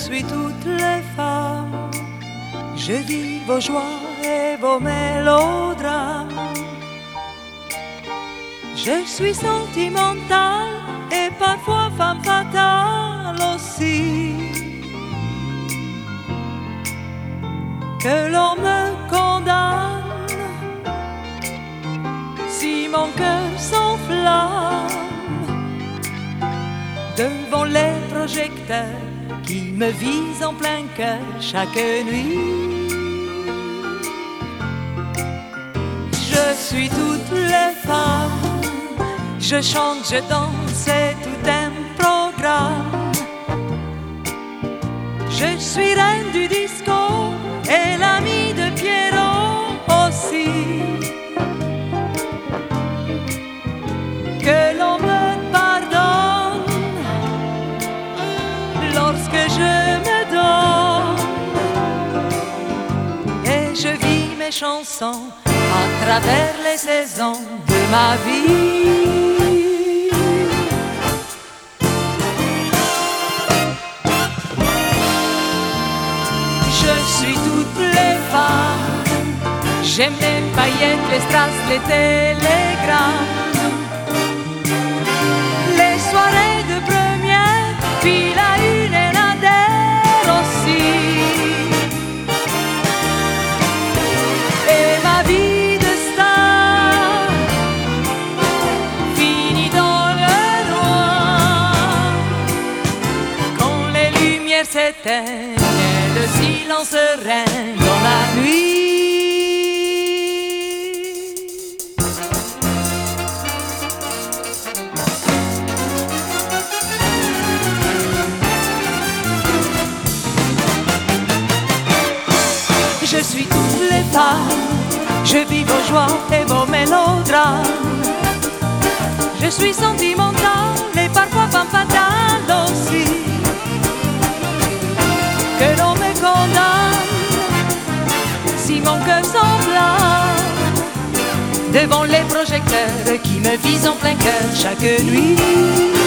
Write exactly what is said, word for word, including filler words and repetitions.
suis toutes les femmes. Je vis vos joies et vos mélodrames. Je suis sentimentale et parfois femme fatale aussi. Que l'on me condamne si mon cœur s'enflamme devant les projecteurs qui me visent en plein cœur chaque nuit. Je suis toutes les femmes, je chante, je danse, c'est tout un programme. Je suis reine du disco et l'amie de Pierrot aussi. Que l'on me pardonne lorsque je me donne et je vis mes chansons à travers les saisons de ma vie. Je suis toutes les femmes, j'aime les paillettes, les strass, les télégrammes, les soirées de première, puis la une et la der aussi. Et ma vie de star finit dans le noir quand les lumières s'éteignent. Le silence règne dans la nuit. Je suis toutes les femmes, je vis vos joies et vos mélodrames. Je suis sentimentale et parfois femme fatale aussi. Que l'on me condamne si mon cœur s'enflamme devant les projecteurs qui me visent en plein cœur chaque nuit.